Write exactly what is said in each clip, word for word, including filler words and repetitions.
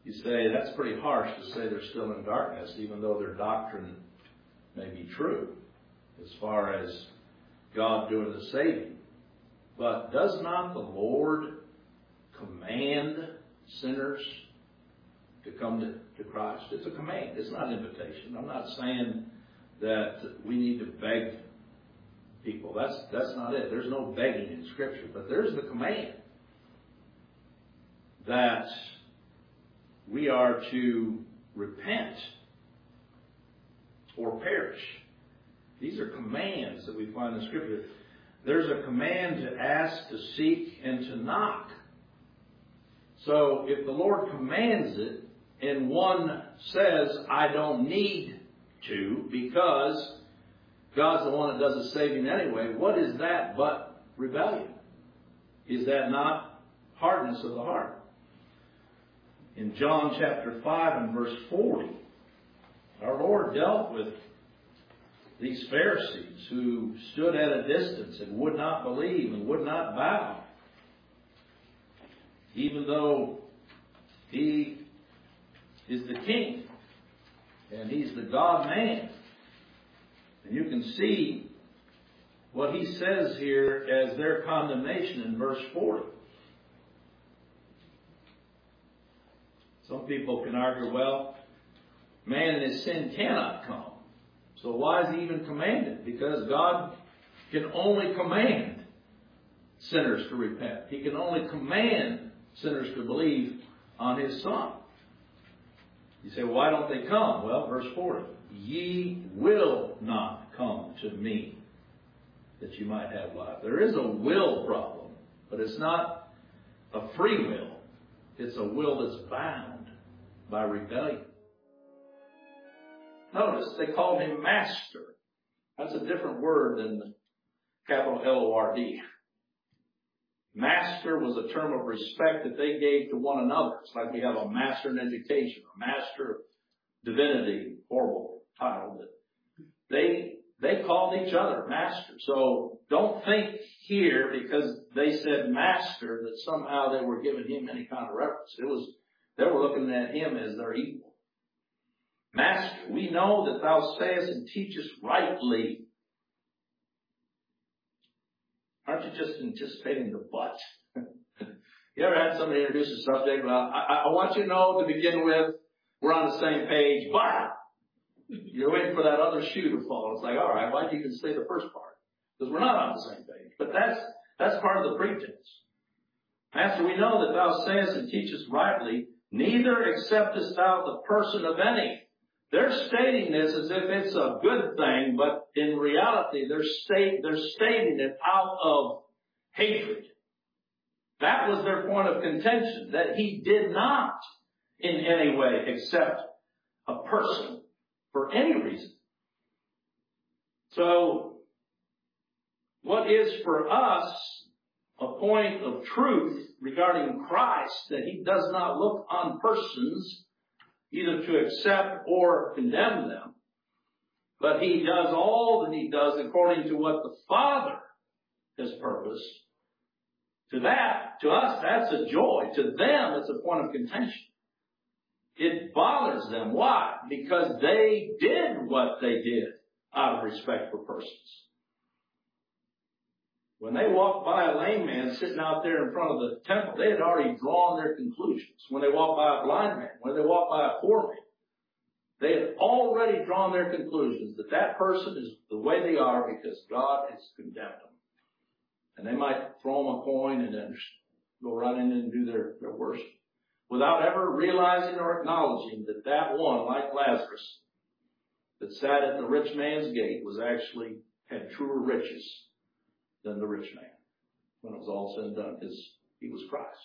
You say that's pretty harsh to say they're still in darkness, even though their doctrine may be true as far as God doing the saving. But does not the Lord command sinners to come to, to Christ? It's a command. It's not an invitation. I'm not saying that we need to beg people. That's that's not it. There's no begging in Scripture. But there's the command that we are to repent or perish. These are commands that we find in Scripture. There's a command to ask, to seek, and to knock. So if the Lord commands it, and one says, I don't need to because God's the one that does the saving anyway, what is that but rebellion? Is that not hardness of the heart? In John chapter five and verse forty, our Lord dealt with these Pharisees who stood at a distance and would not believe and would not bow, even though He is the King and He's the God-man. And you can see what He says here as their condemnation in verse forty. Some people can argue, well, man in his sin cannot come. So why is He even commanded? Because God can only command sinners to repent. He can only command sinners to believe on His Son. You say, why don't they come? Well, verse forty. Ye will not come to me that you might have life. There is a will problem, but it's not a free will. It's a will that's bound by rebellion. Notice they called Him Master. That's a different word than capital L O R D. Master was a term of respect that they gave to one another. It's like we have a master in education, a master of divinity, horrible title. But they they called each other master. So don't think here because they said master that somehow they were giving Him any kind of reference. It was they were looking at Him as their equal. Master, we know that thou sayest and teachest rightly. Aren't you just anticipating the but? You ever had somebody introduce a subject? Well, I, I want you to know to begin with, we're on the same page, but you're waiting for that other shoe to fall. It's like, all right, why did you even say the first part? Because we're not on the same page. But that's that's part of the pretense. Master, we know that thou sayest and teachest rightly, neither acceptest thou the person of any. They're stating this as if it's a good thing, but in reality, they're, state, they're stating it out of hatred. That was their point of contention, that He did not in any way accept a person for any reason. So, what is for us a point of truth regarding Christ, that He does not look on persons either to accept or condemn them, but He does all that He does according to what the Father has purposed. To that, to us, that's a joy. To them, it's a point of contention. It bothers them. Why? Because they did what they did out of respect for persons. When they walked by a lame man sitting out there in front of the temple, they had already drawn their conclusions. When they walked by a blind man, when they walked by a poor man, they had already drawn their conclusions that that person is the way they are because God has condemned them. And they might throw them a coin and then go right in and do their, their worship without ever realizing or acknowledging that that one, like Lazarus, that sat at the rich man's gate was actually had truer riches than the rich man. When it was all said and done, his, he was Christ.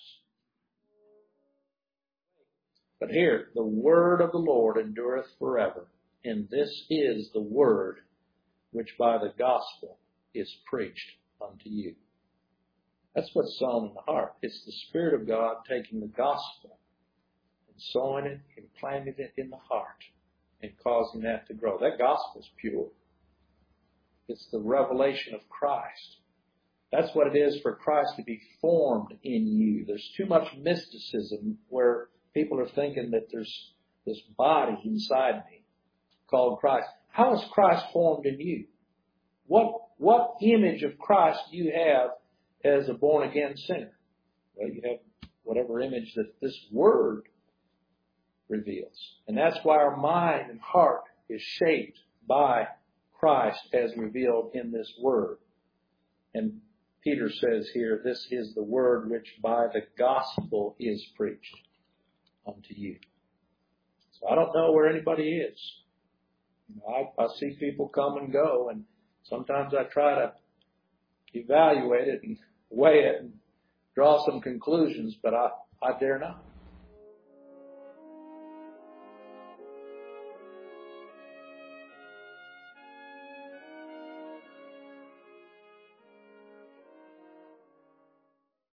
But here, the word of the Lord endureth forever, and this is the word which by the gospel is preached unto you. That's what's sown in the heart. It's the Spirit of God taking the gospel and sowing it and planting it in the heart and causing that to grow. That gospel's pure. It's the revelation of Christ. That's what it is for Christ to be formed in you. There's too much mysticism where people are thinking that there's this body inside me called Christ. How is Christ formed in you? What, what image of Christ do you have as a born-again sinner? Well, you have whatever image that this Word reveals. And that's why our mind and heart is shaped by Christ as revealed in this Word. And Peter says here, this is the Word which by the gospel is preached unto you. So I don't know where anybody is. You know, I, I see people come and go, and sometimes I try to evaluate it and weigh it and draw some conclusions, but I, I dare not.